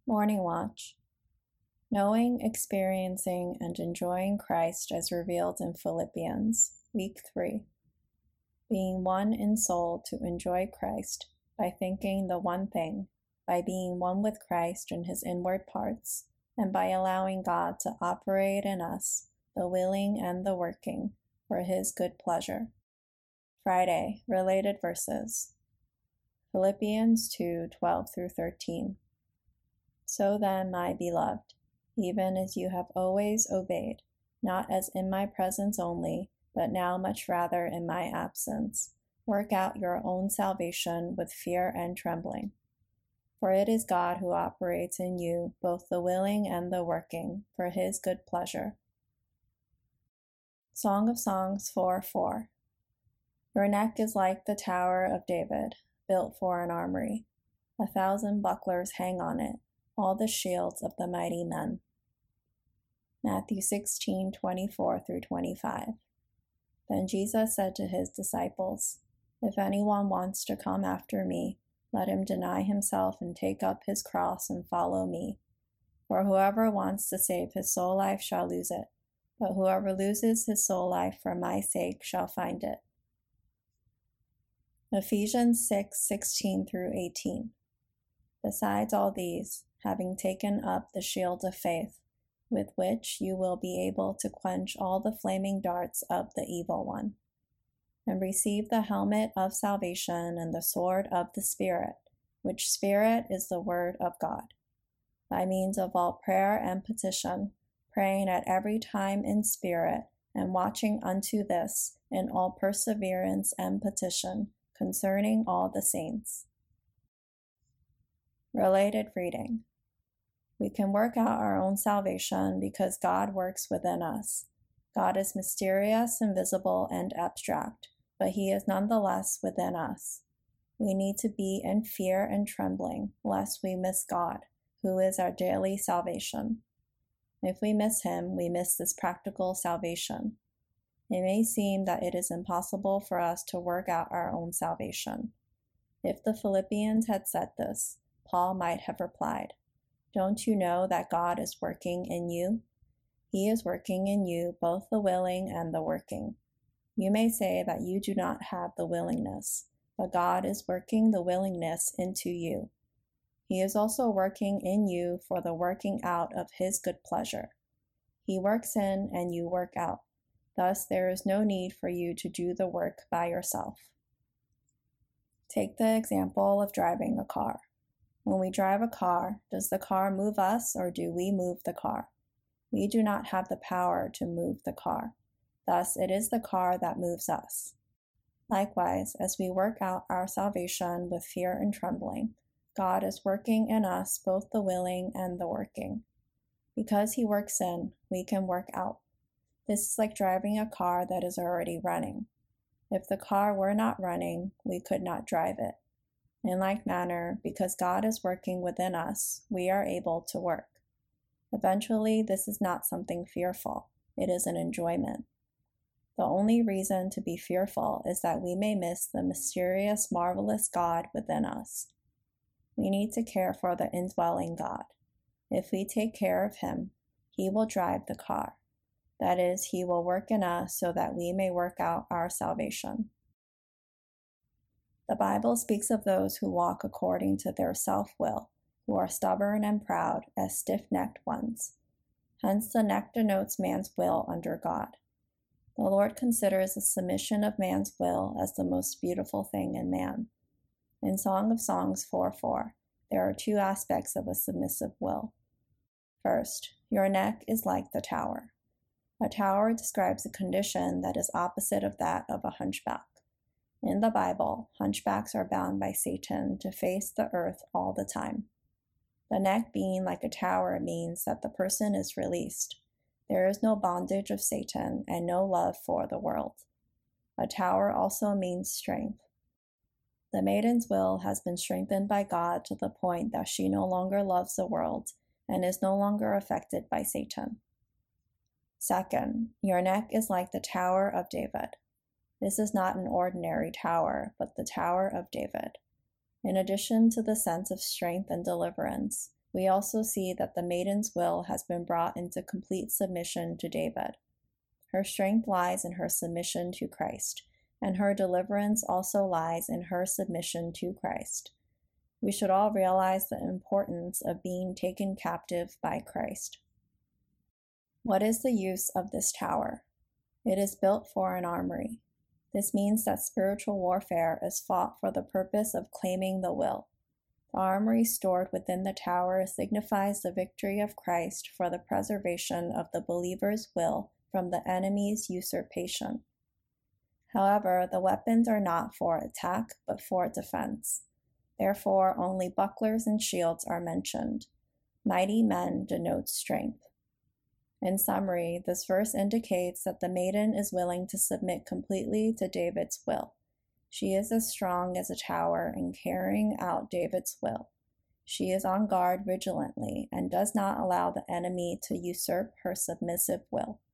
Morning Watch. Knowing, experiencing, and enjoying Christ as revealed in Philippians, Week 3. Being one in soul to enjoy Christ by thinking the one thing, by being one with Christ in his inward parts, and by allowing God to operate in us, the willing and the working, for his good pleasure. Friday, related verses. Philippians 2:12-13. So then, my beloved, even as you have always obeyed, not as in my presence only, but now much rather in my absence, work out your own salvation with fear and trembling. For it is God who operates in you both the willing and the working for his good pleasure. Song of Songs 4:4. Your neck is like the Tower of David, built for an armory. 1,000 bucklers hang on it, all the shields of the mighty men. Matthew 16:24-25. Then Jesus said to his disciples, If anyone wants to come after me, let him deny himself and take up his cross and follow me. For whoever wants to save his soul life shall lose it, but whoever loses his soul life for my sake shall find it. Ephesians 6:16-18. Besides all these, having taken up the shield of faith, with which you will be able to quench all the flaming darts of the evil one, and receive the helmet of salvation and the sword of the Spirit, which Spirit is the word of God, by means of all prayer and petition, praying at every time in spirit, and watching unto this in all perseverance and petition concerning all the saints. Related reading. We can work out our own salvation because God works within us. God is mysterious, invisible, and abstract, but he is nonetheless within us. We need to be in fear and trembling, lest we miss God, who is our daily salvation. If we miss him, we miss this practical salvation. It may seem that it is impossible for us to work out our own salvation. If the Philippians had said this, Paul might have replied, Don't you know that God is working in you? He is working in you both the willing and the working. You may say that you do not have the willingness, but God is working the willingness into you. He is also working in you for the working out of his good pleasure. He works in and you work out. Thus, there is no need for you to do the work by yourself. Take the example of driving a car. When we drive a car, does the car move us or do we move the car? We do not have the power to move the car. Thus, it is the car that moves us. Likewise, as we work out our salvation with fear and trembling, God is working in us both the willing and the working. Because he works in, we can work out. This is like driving a car that is already running. If the car were not running, we could not drive it. In like manner, because God is working within us, we are able to work. Eventually, this is not something fearful. It is an enjoyment. The only reason to be fearful is that we may miss the mysterious, marvelous God within us. We need to care for the indwelling God. If we take care of him, he will drive the car. That is, he will work in us so that we may work out our salvation. The Bible speaks of those who walk according to their self-will, who are stubborn and proud, as stiff-necked ones. Hence the neck denotes man's will under God. The Lord considers the submission of man's will as the most beautiful thing in man. In Song of Songs 4:4, there are two aspects of a submissive will. First, your neck is like the tower. A tower describes a condition that is opposite of that of a hunchback. In the Bible, hunchbacks are bound by Satan to face the earth all the time. The neck being like a tower means that the person is released. There is no bondage of Satan and no love for the world. A tower also means strength. The maiden's will has been strengthened by God to the point that she no longer loves the world and is no longer affected by Satan. Second, your neck is like the Tower of David. This is not an ordinary tower, but the Tower of David. In addition to the sense of strength and deliverance, We also see that the maiden's will has been brought into complete submission to David. Her strength lies in her submission to Christ, and her deliverance also lies in her submission to Christ. We should all realize the importance of being taken captive by Christ. What is the use of this tower? It is built for an armory. This means that spiritual warfare is fought for the purpose of claiming the will. The armory stored within the tower signifies the victory of Christ for the preservation of the believer's will from the enemy's usurpation. However, the weapons are not for attack, but for defense. Therefore, only bucklers and shields are mentioned. Mighty men denotes strength. In summary, this verse indicates that the maiden is willing to submit completely to David's will. She is as strong as a tower in carrying out David's will. She is on guard vigilantly and does not allow the enemy to usurp her submissive will.